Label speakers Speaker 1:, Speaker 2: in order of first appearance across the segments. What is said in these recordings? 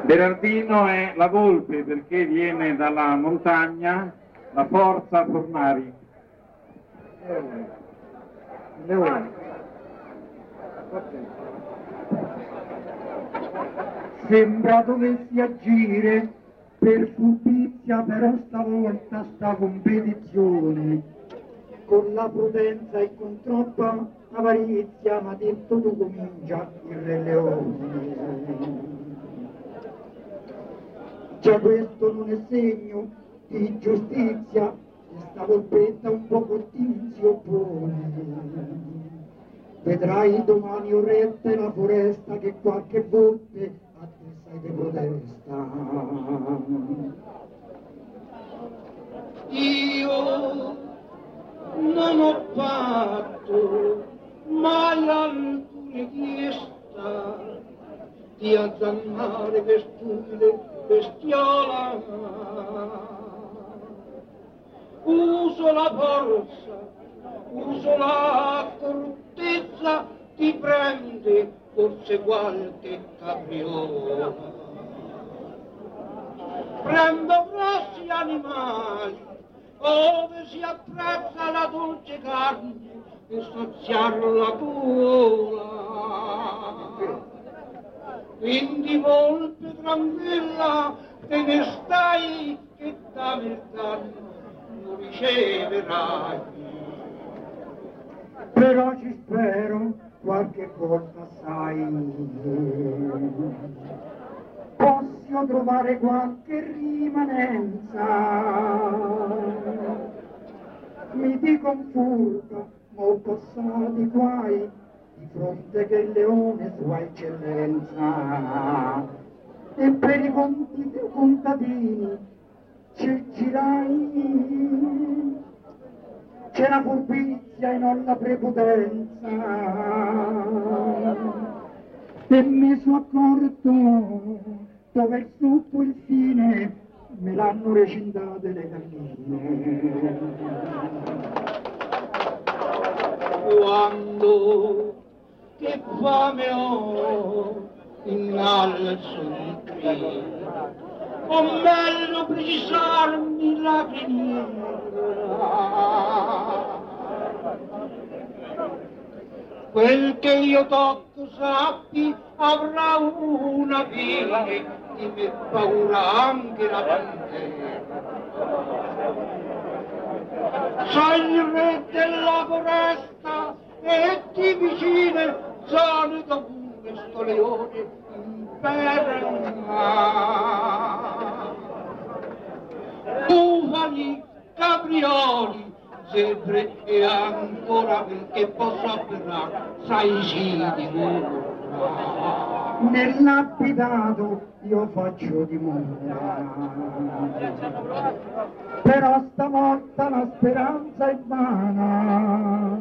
Speaker 1: Berardino è la volpe perché viene dalla montagna, la forza Fornari.
Speaker 2: Leone. Sembra dovessi agire per furbizia, però stavolta sta competizione con la prudenza e con troppa avarizia, ma detto tu comincia il Re Leone. Già questo non è segno di giustizia, questa volpetta un po' cortina si oppone. Vedrai domani orrette la foresta che qualche volpe a te sai che protesta.
Speaker 3: Io non ho fatto mai alcuna richiesta di azzannare per stupide bestiola. Uso la forza, uso l'accortezza, ti prende forse qualche capriola. Prendo grossi animali, ove si apprezza la dolce carne e saziar la gola. Quindi volpe tranquilla, te ne stai che da vent'anni non riceverai.
Speaker 2: Però ci spero qualche volta, sai, posso trovare qualche rimanenza. Mi dico un furto, molto passati guai, di fronte che il leone sua eccellenza. E per i contadini ci girai, c'è la furbizia e non la prepotenza. E mi sono accorto dove il succo il fine me l'hanno recintate le galline.
Speaker 3: Quando che fame ho innalzo il grido, o meglio precisarmi la criniera. Quel che io tocco sappi avrà una fine, di me paura anche la pantera. Sei il re della foresta e ti vicine zone dovunque sto leone imperna. Bufali, caprioli, zebre e ancora quel che posso afferrare, sai sì di nulla.
Speaker 2: Nell'abitato io faccio dimora, però stavolta la speranza è vana.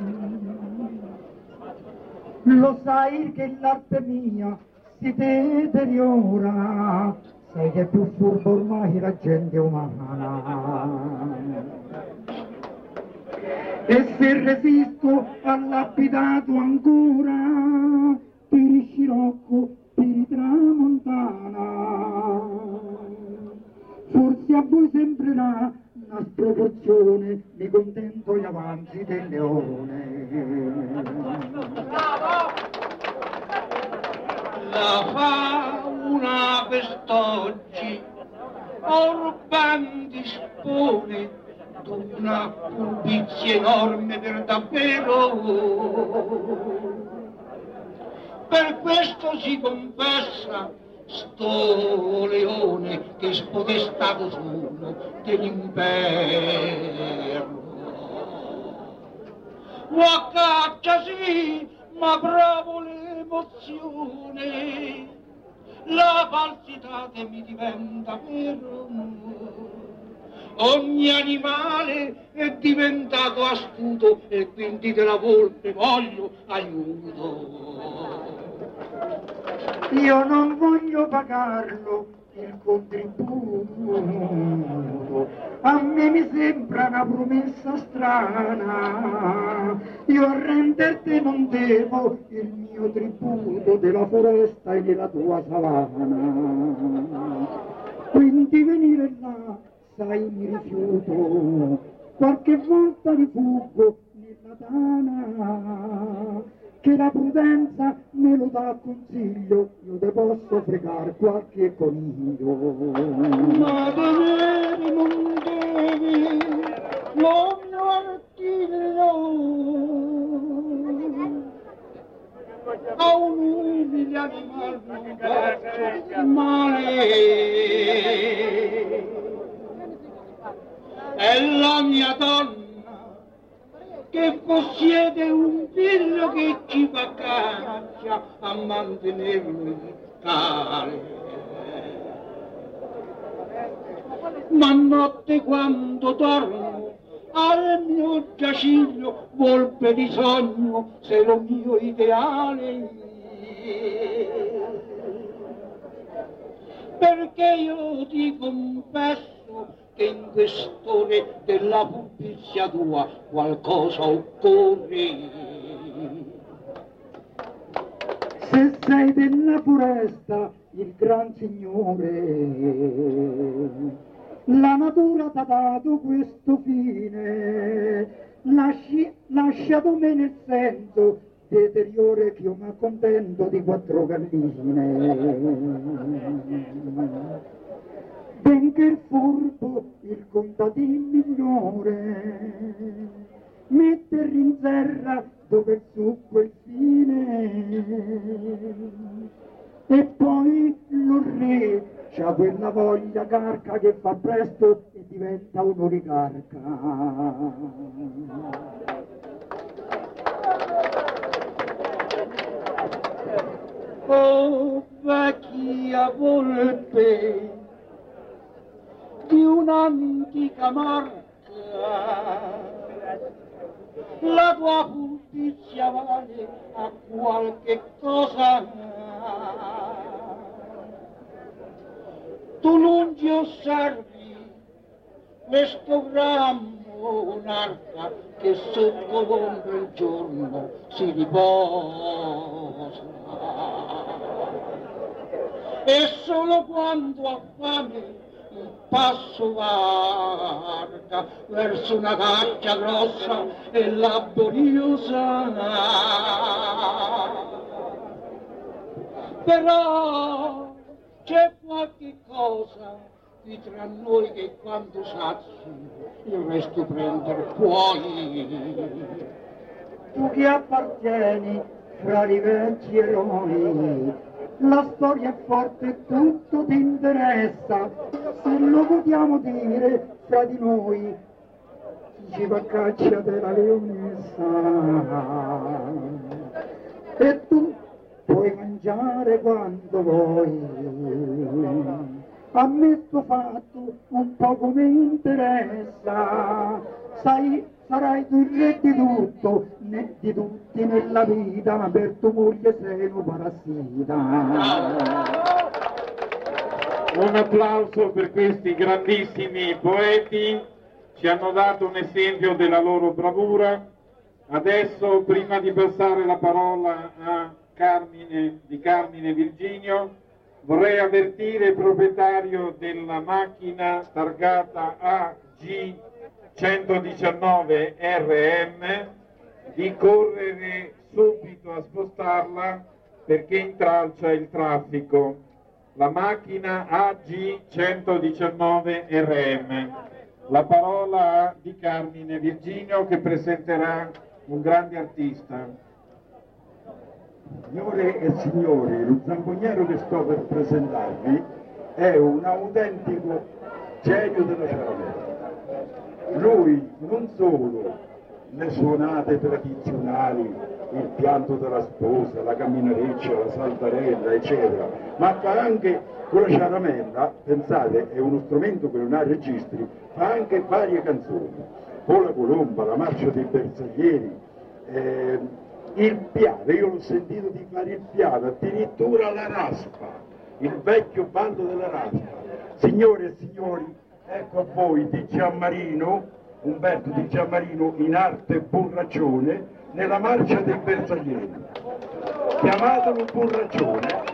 Speaker 2: Lo sai che l'arte mia si deteriora, sai che è più furbo ormai la gente umana. E se resisto all'abitato ancora, per il scirocco, per i tramontana. Forse a voi sembrerà una sproporzione, mi contento gli avanzi del leone.
Speaker 3: La fauna quest'oggi orban dispone d'una furbizia enorme per davvero. Per questo si confessa sto leone che spodestato sono dell'inferno. O a caccia sì, ma provo l'emozione, la falsità che mi diventa vero. Ogni animale è diventato astuto e quindi della volpe voglio aiuto.
Speaker 2: Io non voglio pagarlo il contributo. A me mi sembra una promessa strana, io a renderti non devo il mio tributo della foresta e della tua savana. Quindi venire là, sai, mi rifiuto, qualche volta rifuggo nella tana, che la prudenza me lo dà consiglio, io te posso fregare qualche coniglio.
Speaker 3: Ma tenere non devi, non artiglio, a un umile animal non faccio male. È la mia donna che possiede un figlio che ci fa caccia a mantenerlo tale. Ma notte quando dormo al mio giaciglio volpe di sogno se lo mio ideale. Perché io ti confesso che in quest'ore della furbizia tua qualcosa occorre.
Speaker 2: Se sei della foresta il gran signore, la natura t'ha dato questo fine, lasciato me nel senso deteriore che io mi accontento di 4 galline. Benché il furbo, il contadin migliore, mettere in terra dove il succo è il fine, e poi lo re c'ha quella voglia carca che fa presto e diventa un oligarca.
Speaker 3: Oh vecchia volpe di un'antica marca, la tua furbizia vale a qualche cosa. Tu non ti osservi questo gran monarca che sotto l'ombra il giorno si riposa, e solo quando ha fame un passo varca verso una caccia grossa e laboriosa. Però c'è qualche cosa qui tra noi che quando sazi il resto prender puoi.
Speaker 2: Tu che appartieni fra i vecchi eroi, la storia è forte e tutto ti interessa, se lo vogliamo dire fra di noi, chi ci va a caccia della leonessa. E tu puoi mangiare quando vuoi, a me sto fatto un poco mi interessa, sai, sarai tu il re di tutto, né di tutti nella vita, ma per tua moglie sei un parassita.
Speaker 1: Un applauso per questi grandissimi poeti, ci hanno dato un esempio della loro bravura. Adesso, prima di passare la parola a Carmine Virginio, vorrei avvertire il proprietario della macchina targata AG 119 RM di correre subito a spostarla perché intralcia il traffico. La macchina AG 119 RM. La parola a di Carmine Virginio che presenterà un grande artista.
Speaker 4: Signore e signori, lo zampognero che sto per presentarvi è un autentico genio della caramella. Lui non solo le suonate tradizionali, il pianto della sposa, la camminareccia, la saltarella, eccetera, ma fa anche con la ciaramella, pensate, è uno strumento che non ha registri, fa anche varie canzoni, con la colomba, la marcia dei bersaglieri, il piano, io l'ho sentito di fare il piano, addirittura la raspa, il vecchio bando della raspa. Signore e signori, ecco a voi Di Giammarino, Umberto Di Giammarino in arte Burraccione, nella marcia dei bersaglieri. Chiamatelo Burraccione.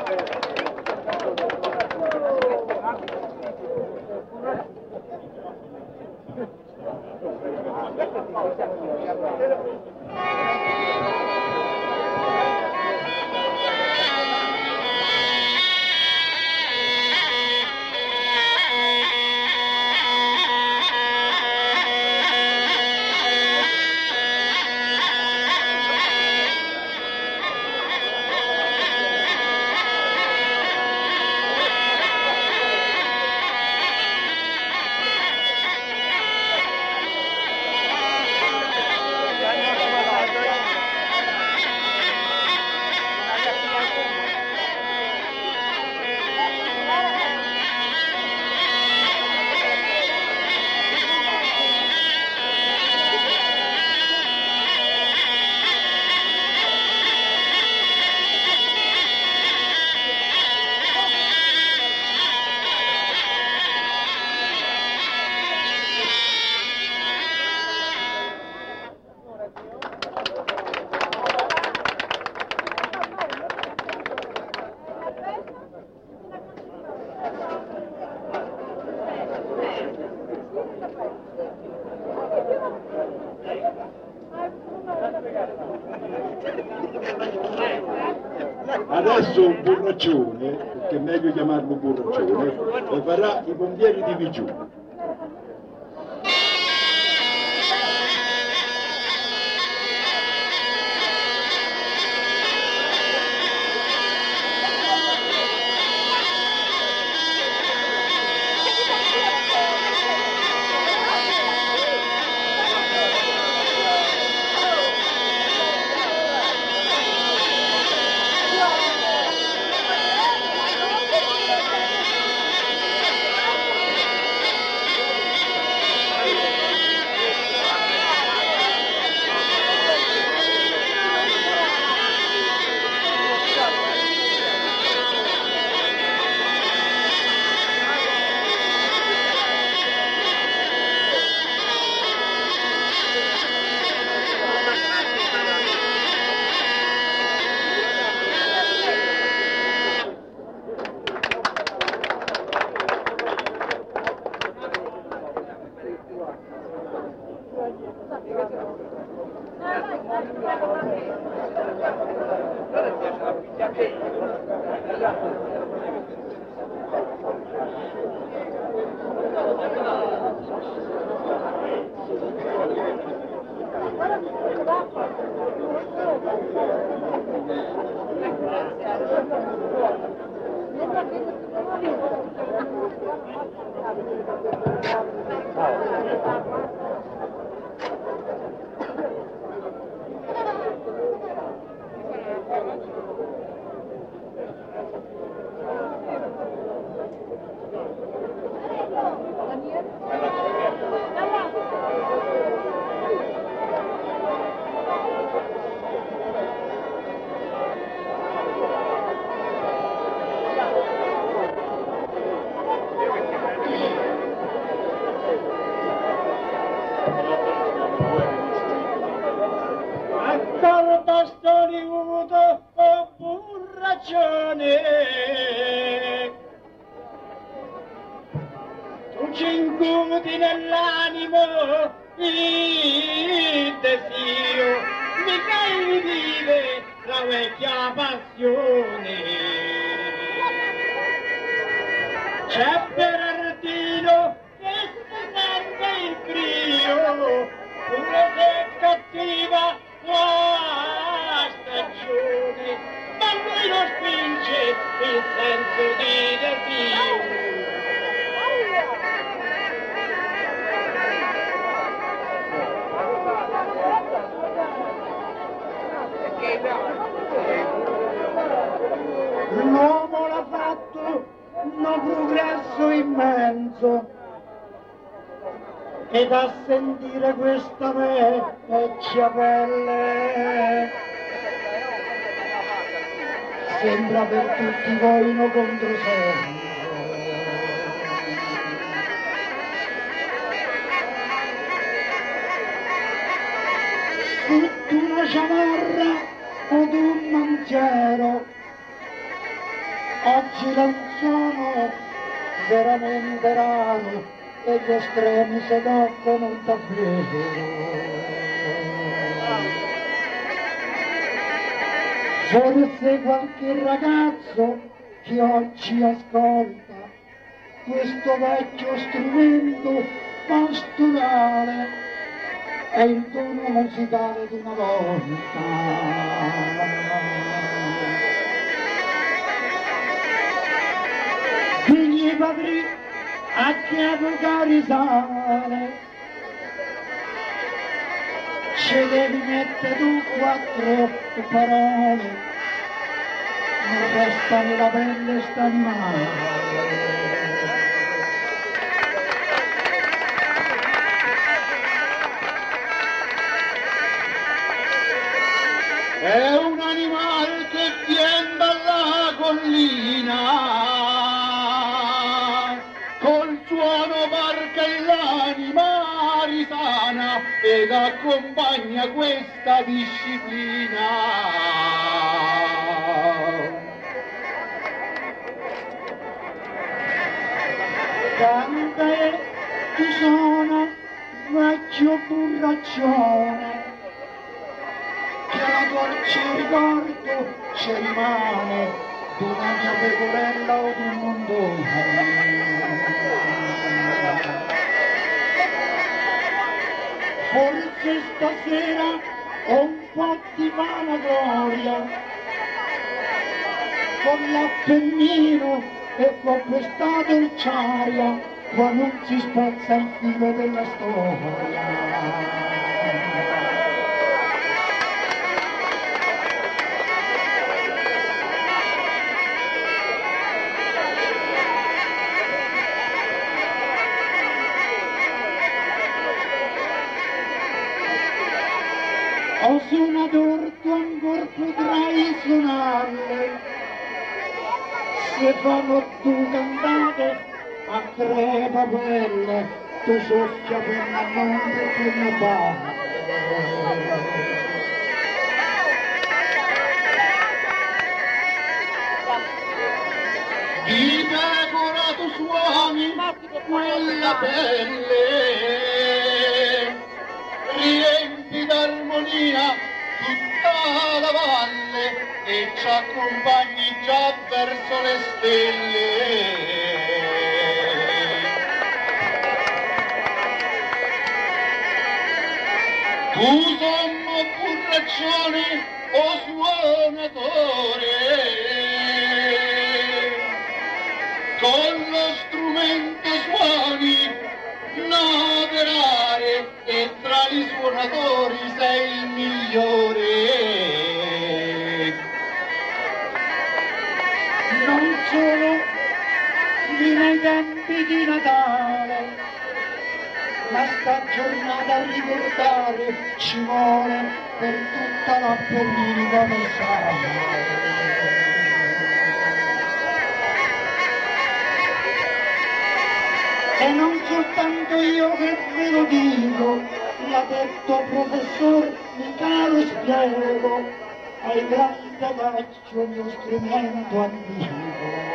Speaker 4: Adesso un burraccione, perché è meglio chiamarlo burraccione, e farà i pompieri di Vigiù.
Speaker 3: Accorda sto rivuto o burraccione, tu ci incudi nell'animo il desiderio, mi fai vive la vecchia passione. C'è Bernardino che si sente il brio, pure se è cattiva la stagione, ma lui non spinge il senso di desio.
Speaker 2: L'uomo l'ha fatto un progresso immenso, ed a sentire questa vecchia pelle sembra per tutti voi uno controsenso. Sotto una ciamarra o un mantiero, oggi non sono veramente rari e gli estremi si toccano davvero. Forse qualche ragazzo che oggi ascolta questo vecchio strumento pastorale è il tono musicale di una volta. Figli padri a che epoca risale, ci devi mettere tu 4 parole, non resta nella pelle st'animale.
Speaker 3: È un animale che viene dalla collina, col suono marca l'anima risana ed accompagna questa disciplina.
Speaker 2: Canta e ci sono vecchio burraccione, che la dolce ricordo ci rimane di una mia pecorella o di un mondone. Forse stasera ho un po' di vanagloria, con l'Appennino e con questa dolciaria, qua non si spezza il filo della storia. Ho suonato orto ancor potrai suonarle, se fanno tu cantate a crepapelle, tu soffia per la notte e per la parte.
Speaker 3: Di pecora tu suoni quella pelle, riempi d'armonia tutta la valle e ci accompagni già verso le stelle. Tu sommo burraccione o suonatore, con lo strumento suoni noverare e tra i suonatori sei il migliore.
Speaker 2: Non solo nei tempi di Natale, ma sta giornata a ricordare ci vuole per tutta l'Appenninica versale. E non soltanto io che ve lo dico, l'ha detto professor Micalo Spiego, ai grandi vecchio mio strumento antico.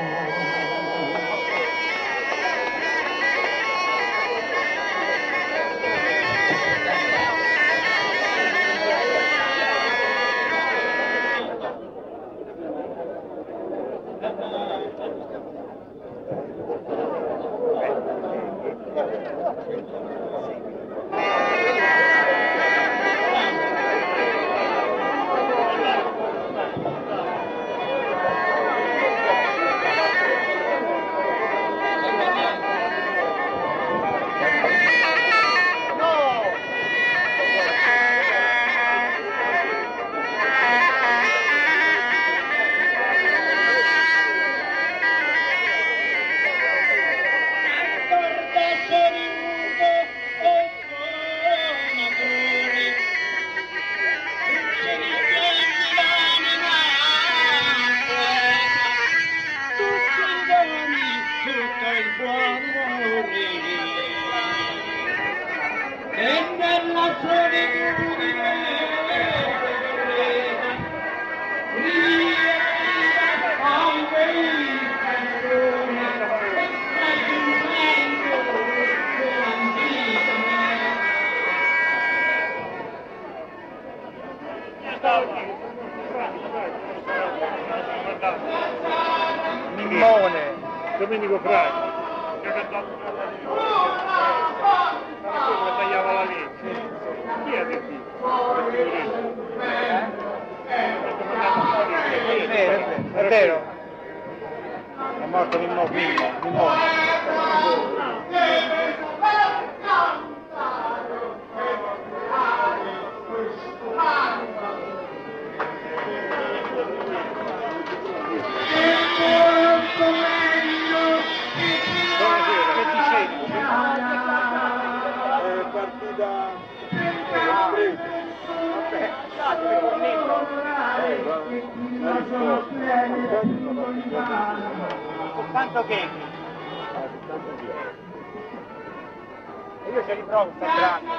Speaker 5: Mimmone.
Speaker 1: Domenico Franchi, che ha cantato come tagliava la legge. Chi è che dice?
Speaker 5: È vero. È morto Mimmone. Soltanto che e io ce li provo sta brano.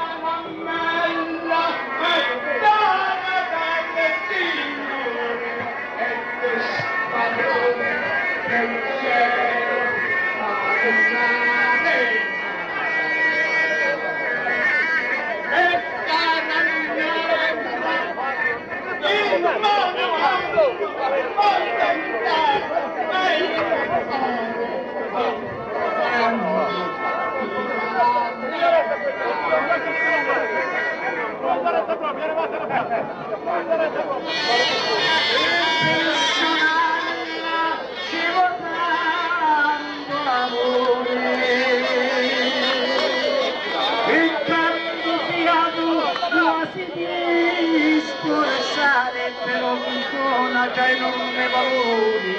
Speaker 2: Però funziona già enorme valori.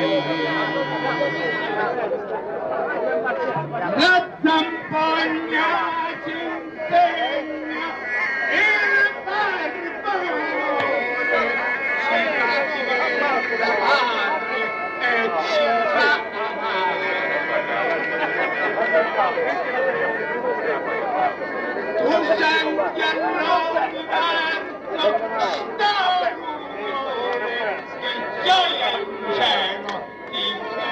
Speaker 2: La zampogna ci impegna il barbone e ci fa tu senti a gioia in cielo ti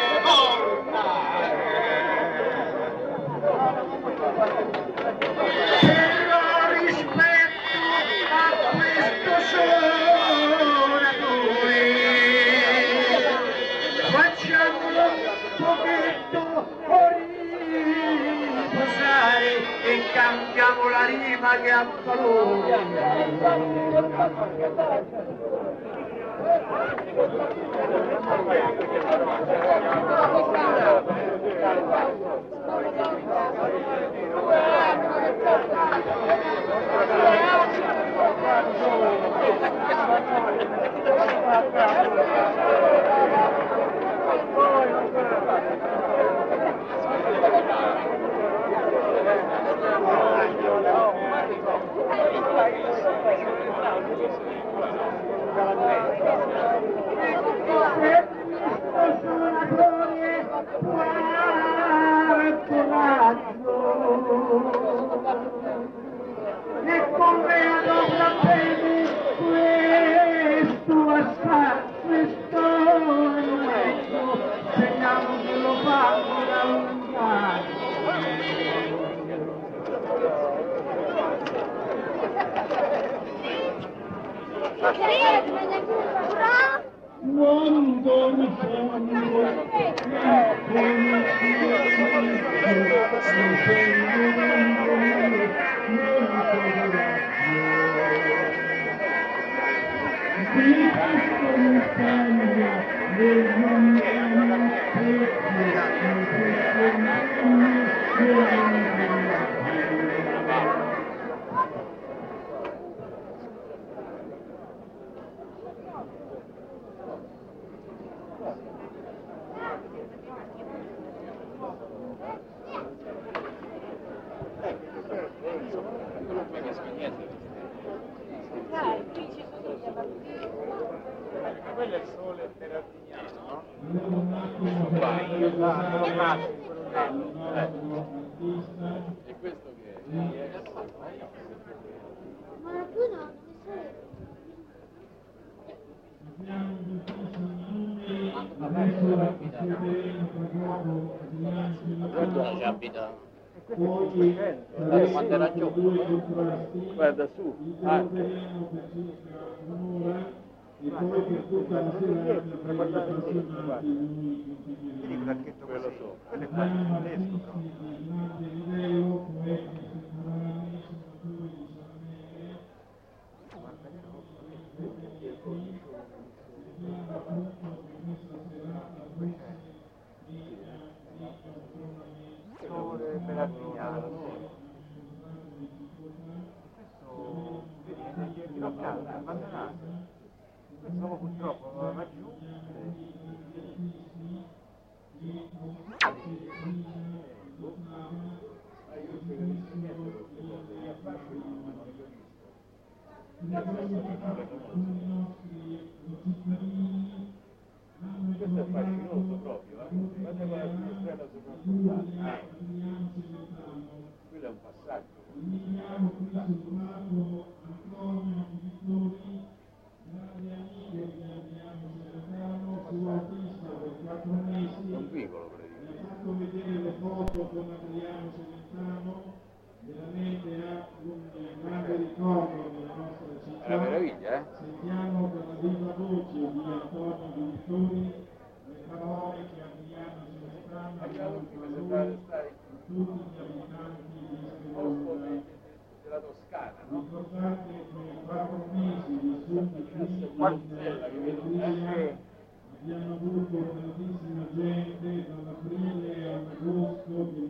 Speaker 2: però rispetto a questo suonatore facciamolo un pochetto riposare e cantiamo la rima che ha valore. E come adopra bene questo aspetto nuovo, speriamo che lo fanno da lontano. Quando mi
Speaker 5: quello è il sole perardignano,
Speaker 6: E questo che è?
Speaker 7: Ma tu no, non
Speaker 6: Quando ci abita?
Speaker 5: quando era giovane.
Speaker 6: Guarda su.
Speaker 7: e poi per tutta la serata per gli appassionati
Speaker 5: Vedi quell'archetto
Speaker 7: quello
Speaker 5: così?
Speaker 7: so.
Speaker 5: Quello è quasi tedesco però.
Speaker 7: di grande livello, poeti contemporanei, suonatori di ciambelle, appunto di questa serata
Speaker 5: Sole meravigliato. Questo, vedi, è bloccato, è abbandonato. Questo purtroppo va giù.
Speaker 6: Questo è fascinoso proprio, guarda quella finestrella sopra. Quello è un passaggio. Un vicolo praticamente.
Speaker 7: Fatto vedere le foto con Adriano Celentano, veramente ha un grande ricordo della nostra città.
Speaker 6: È una meraviglia, eh?
Speaker 7: Sentiamo per la viva voce di Antonio Vittori le parole che Adriano Celentano ha dato a lui, a tutti gli abitanti di Spelonda.
Speaker 6: Della Toscana, no?
Speaker 7: Ricordate che 4 mesi vissuti qui in Allegria abbiamo avuto tantissima gente dall'aprile all'agosto del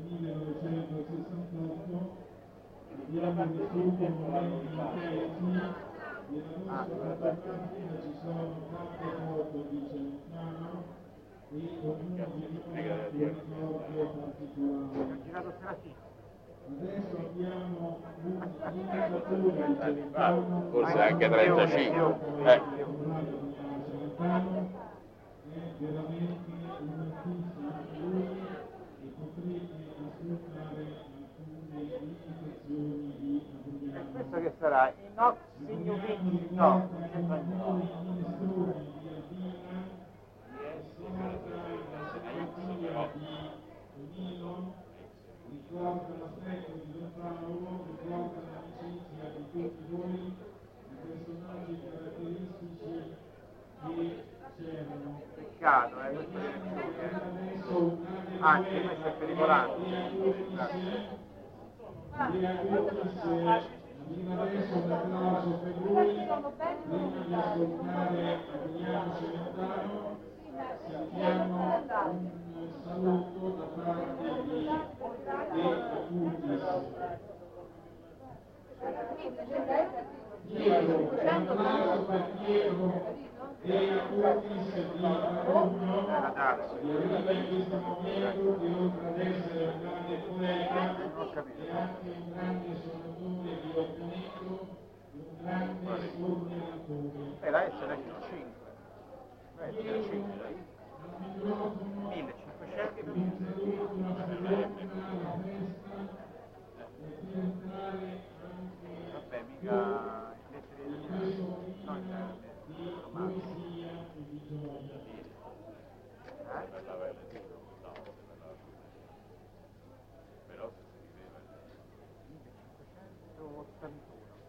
Speaker 7: 1968, abbiamo vissuto momenti intensi, nella nostra fotografia ci sono tante foto di Celentano e ognuno di noi ha un ricordo particolare. Adesso abbiamo un imitatore di Celentano,
Speaker 6: Forse anche 35.
Speaker 7: Celentano è veramente un artista anche lui e potrete ascoltare alcune imitazioni di Adriano.
Speaker 5: Questo che sarà? Inox Signorini? No,
Speaker 7: Ricorda i migliori minestori di Albina, ricorda la simpatia di Tonino, ricorda l'aspetto di Don Paolo, ricorda l'amicizia di tutti voi, i personaggi caratteristici che c'erano.
Speaker 5: Peccato, questo è
Speaker 7: Adesso un grande
Speaker 5: anche questo è pericolante.
Speaker 7: Arriva adesso un applauso per lui, prima di ascoltare Adriano Celentano, sentiamo un saluto da parte di Acutis. Pietro, un applauso per Pietro e Acutis di Farugno, che arriva in questo momento che oltre ad essere un grande poeta è anche un grande suonatore di organetto, un grande suonatore.
Speaker 5: La S è 5. La S è 5. 1500
Speaker 7: Un saluto, una ferrovia, la festa, per entrare anche
Speaker 5: vabbè, mica lettere
Speaker 7: in
Speaker 5: di
Speaker 7: questo clima di poesia e di gioia.
Speaker 6: Però se si viveva
Speaker 5: 1581.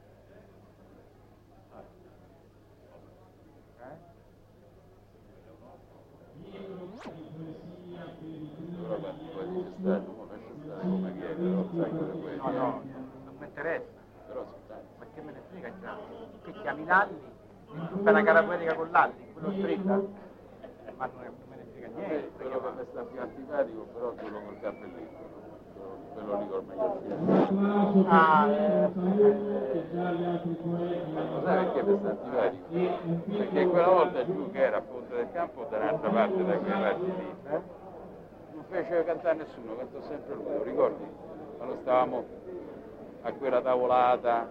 Speaker 6: però quando poi dice stato, uno lascia stare come che è, però sai quello che
Speaker 5: No, no, non mi interessa.
Speaker 6: però sono tanti.
Speaker 5: Ma che me ne frega già? Che chiami Lalli e tu fai una gara poetica con Lalli, quello stretta? Ma non me ne frega niente.
Speaker 6: Quello che mi sta più antipatico però è quello col cappelletto, ve lo ricordo meglio.
Speaker 7: Un applauso per Pietro, che già gli altri poeti hanno
Speaker 6: Sai perché mi sta antipatico? Perché quella volta giù che era a Ponte del Campo da un'altra parte da quei raggi lì, non fece cantare nessuno, cantò sempre lui, lo ricordi? Quando stavamo a quella tavolata,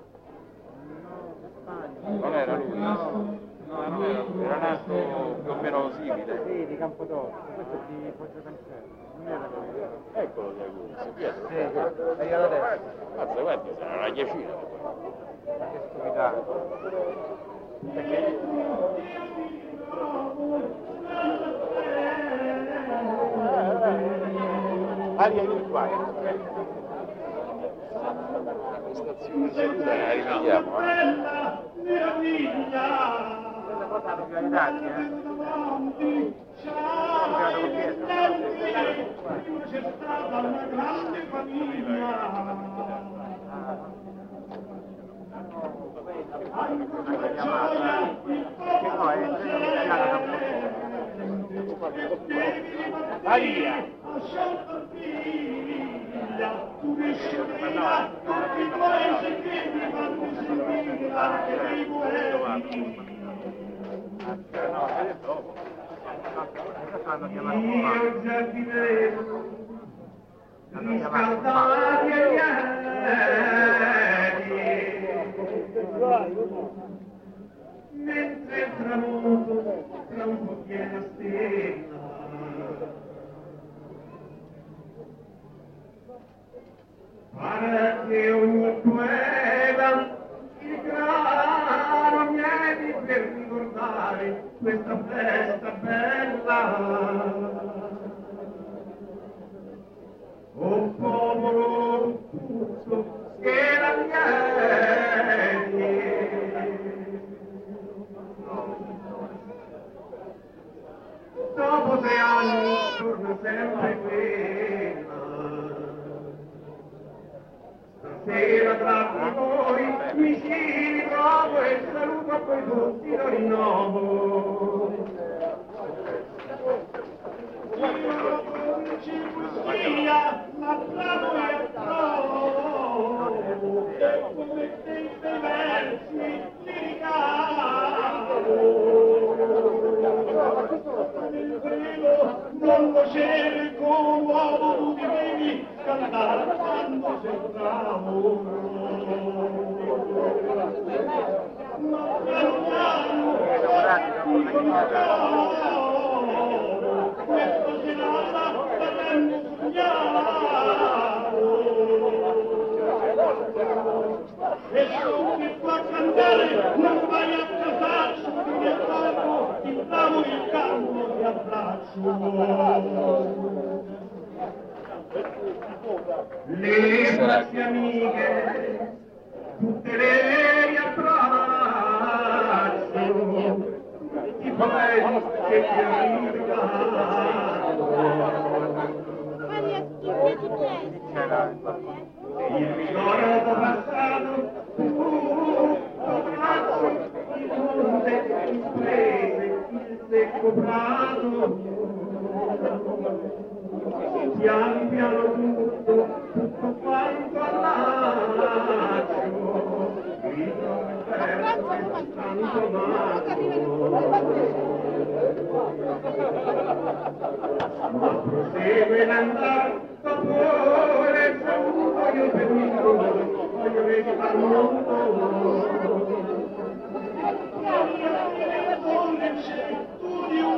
Speaker 6: non era lui? No, non era lui, era un altro più o meno simile.
Speaker 5: Sì, di Campodoro, questo è di Poggio Cancello. Non era lui.
Speaker 6: Eccolo di Aguzzi, Pietro.
Speaker 5: Sì, è io adesso.
Speaker 6: Mazza, guardi, sarà una decina.
Speaker 5: Che stupidata.
Speaker 6: Aria virtuale. La prestazione seduta la rivediamo.
Speaker 3: C'è stata una grande famiglia.
Speaker 1: Maria!
Speaker 3: Tu riesci a vedere tutti i paesi che mi fanno sentire anche dei poeti. Io giardinerello, riscaldati e lieti, mentre il tramonto tra un po' piena stella. Pare che ogni poeta il grano mieti per ricordare questa festa bella. O popolo tutto che la vieni, dopo 3 anni torna sempre quella. Stasera tra di voi mi ci ritrovo e saluto poi tutti lo rinnovo. Io cominci poesia, la tramo e trovo, e come dei bei versi li ricavo. Nel velo non lo cerco, uomo, tu mi devi cantare quando sei bravo. Ma piano piano, mi conosco. Questa serata faremo sognare e se ti fa cantare non vai a casarci mi accorgo il bravo il calmo ti abbraccio le nostre amiche tutte le riabbraccio i poeti che ti il ricordo passato tutto fatto il monte imprese il secco prato piano piano tutto quanto all'accio grito il verso che tanto amato ma prosegue l'andare sapore saluto io per il mondo voglio vedere al mondo donde c'è tu di un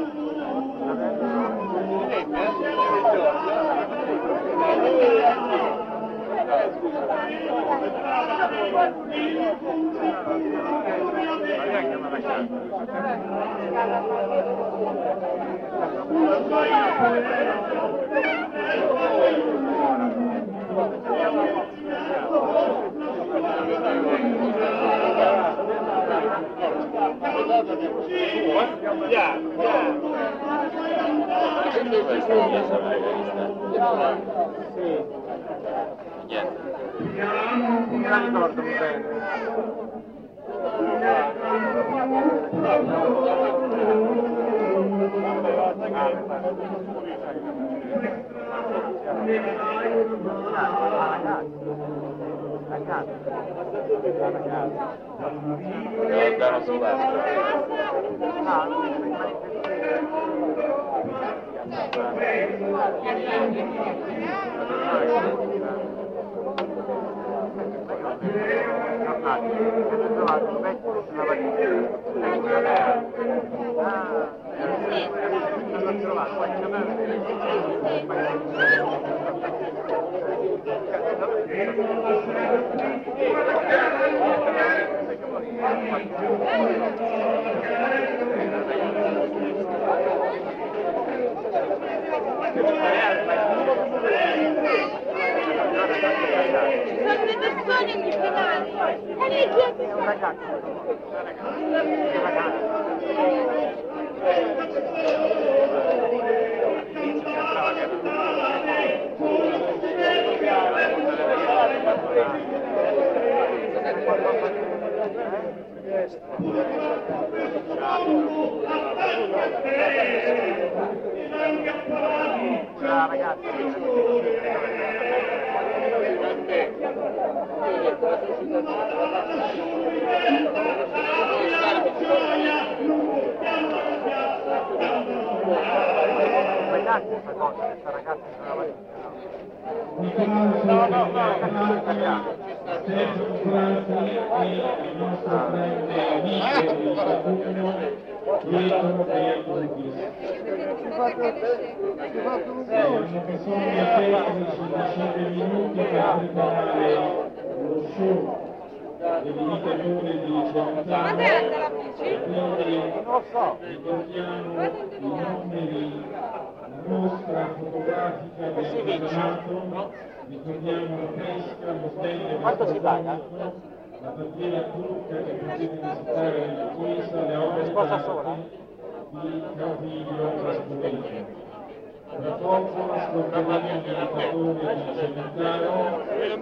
Speaker 8: Sono le persone di finale.
Speaker 7: Mostra fotografica del campionato, ricordiamo la pesca, lo stand. Quanto si paga? La bandiera turca che potete visitare nella chiesa, le opere di Cavillo Rasputin. Dopo la scorteria di lavoratori di Celentano,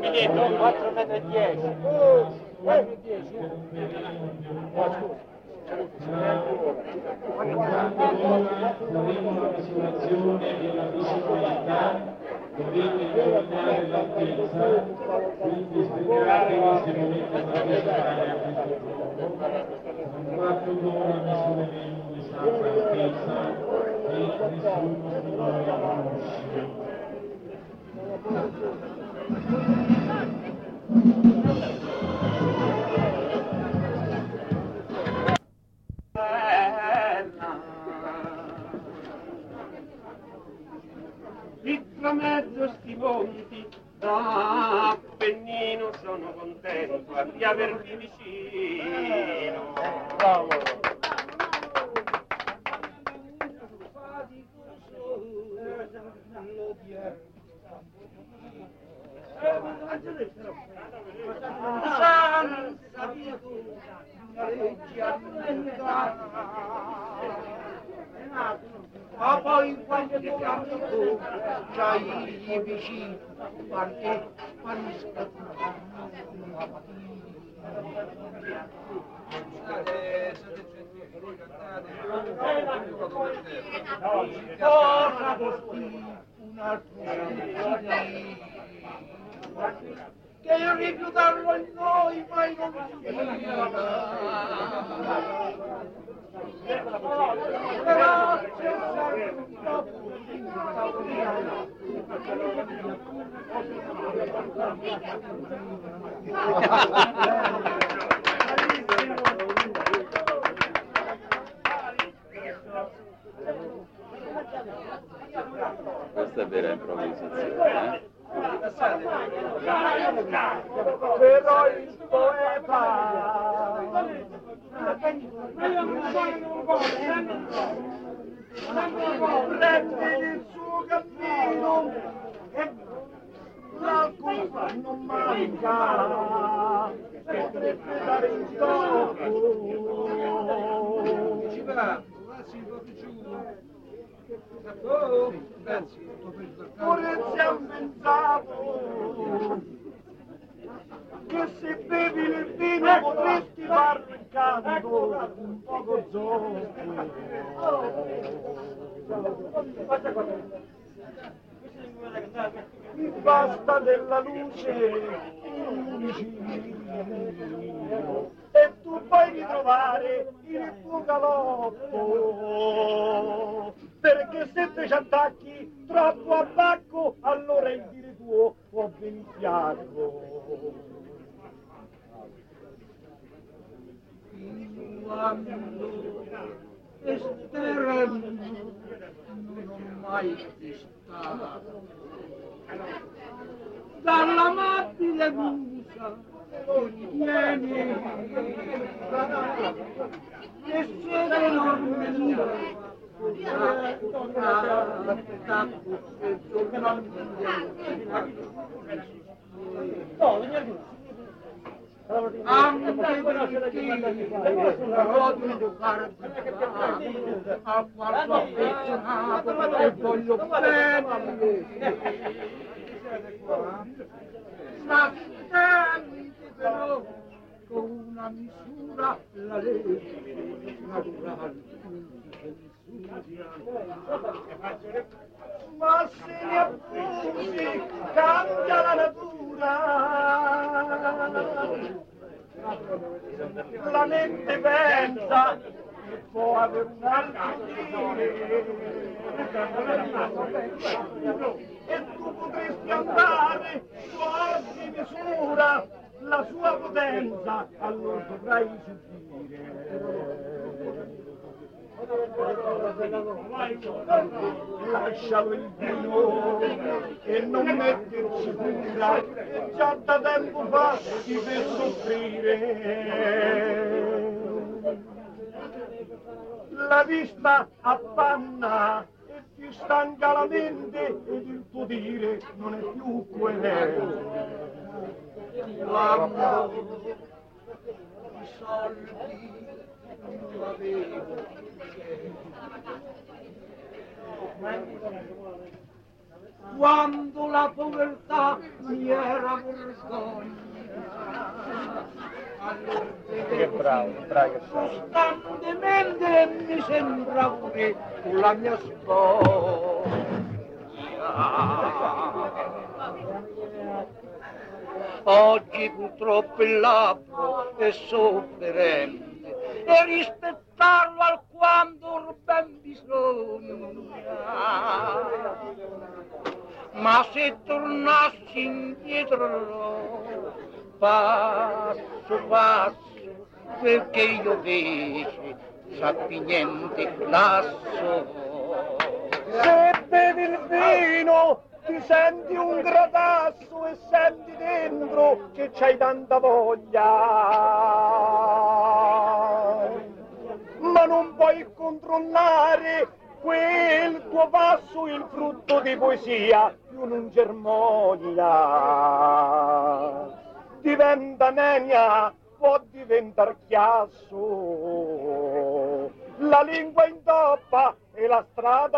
Speaker 5: 4,10 m.
Speaker 7: Intanto ora faremo la misurazione della visibilità, dovete indovinare l'altezza, quindi spiegatevi se volete partecipare a questo gioco. Tra un quarto d'ora misureremo l'esatta altezza che nessuno di noi conosce.
Speaker 3: Lì tra mezzo sti monti d'Appennino sono contento di avervi vicino. Bravo. Ma poi quando tu c'hai vicino qualche panisca cosa costi un altro che io rifiutarlo in noi mai non però c'è sempre un troppo
Speaker 6: Questa è vera improvvisazione,
Speaker 3: però il poeta prende il suo cammino e la colpa non manca per dare il gioco pure siamo pensato che se bevi il vino potresti far canto un poco zoppo. Mi basta della luce e tu puoi ritrovare il tuo galoppo, perché se te ci attacchi troppo a bacco allora il dire tuo può venire fiacco. Quando esterno non ho mai destato dall'amabile musa che mi tiene e siete enorme mia anche perché voglio fare al quarto affezionato e voglio bene, ma senti però con una misura la legge naturale ma se ne appunti cambia la natura, la mente pensa che può avere un altro dire e tu potresti andare su ogni misura la sua potenza, allora dovrai subire. Lascialo il vino e non metterci cura, già da tempo fa ti per soffrire. La vista appanna e ti stanca la mente ed il tuo dire non è più coerente. Quando i soldi non avevo, quando la povertà mi era vergogna, allora costantemente mi sembra pure la mia spoglia. Oggi purtroppo il labbro è sofferente e rispettarlo alquanto ben bisogna. Ma se tornassi indietro, passo passo, perché io feci, sappi niente lasso. Se bevi il vino, ti senti un gradasso e senti dentro che c'hai tanta voglia, ma non puoi controllare quel tuo passo, il frutto di poesia più non germoglia, diventa nenia, può diventare chiasso, la lingua intoppa e la strada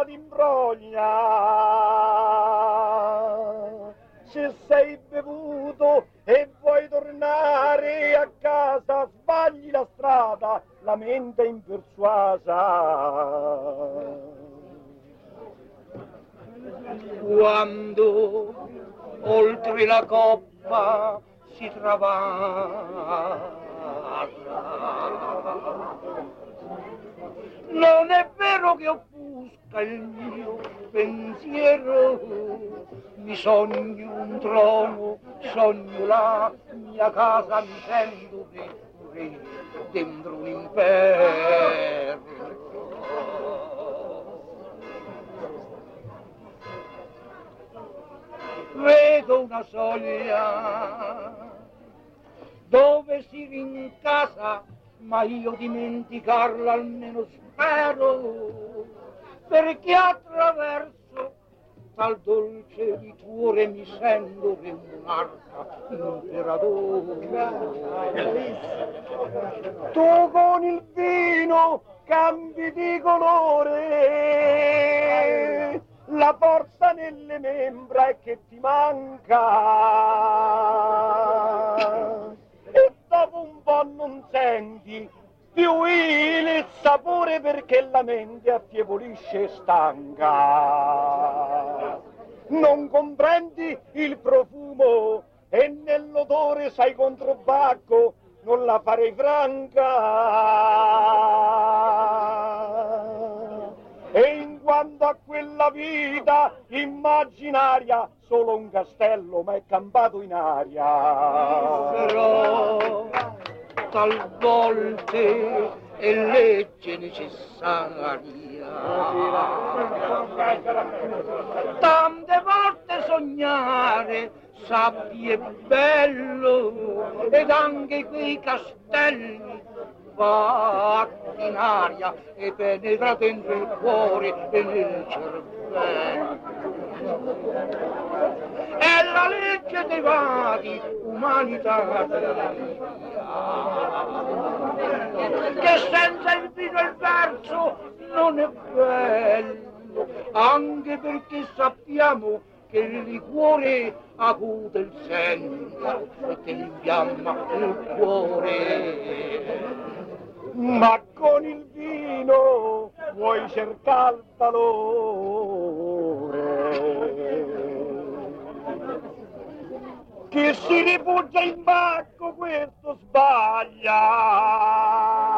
Speaker 3: t'imbroglia. Se sei bevuto e vuoi tornare a casa, sbagli la strada, la mente è impersuasa. Quando oltre la coppa si travasa, non è vero che offusca il mio pensiero, mi sogno un trono, sogno la mia casa, mi sento re dentro un impero. Vedo una soglia dove si rincasa, ma io dimenticarla almeno spero, perché attraverso tal dolce liquore mi sento che monarca imperatore. Tu con il vino cambi di colore, la forza nelle membra è che ti manca, e dopo un po' non senti più il sapore perché la mente affievolisce e stanca. Non comprendi il profumo e nell'odore sai controbacco, non la farei franca. E in quanto a quella vita immaginaria, solo un castello ma è campato in aria. Però talvolta è legge necessaria. Tante volte sognare, sappi è bello, ed anche quei castelli va in aria e penetra dentro il cuore e nel cervello. È la legge dei vari umanità che senza il vino e il verso non è bello, anche perché sappiamo che il liquore acuta il senso e che infiamma il cuore. Ma con il vino vuoi cercare il valore. Chi si rifugia in bacco questo sbaglia.